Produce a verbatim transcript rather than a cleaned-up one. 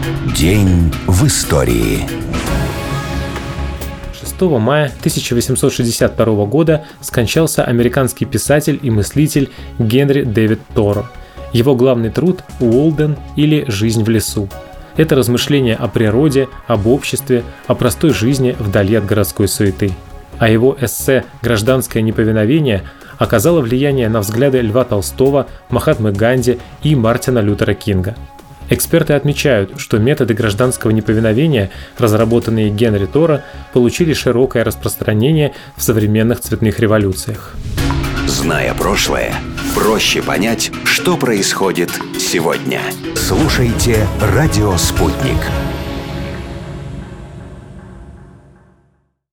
День в истории. шестого мая тысяча восемьсот шестьдесят второго года скончался американский писатель и мыслитель Генри Дэвид Торо. Его главный труд «Уолден» или «Жизнь в лесу». Это размышления о природе, об обществе, о простой жизни вдали от городской суеты. А его эссе «Гражданское неповиновение» оказало влияние на взгляды Льва Толстого, Махатмы Ганди и Мартина Лютера Кинга. Эксперты отмечают, что методы гражданского неповиновения, разработанные Генри Торо, получили широкое распространение в современных цветных революциях. Зная прошлое, проще понять, что происходит сегодня. Слушайте «Радио Спутник».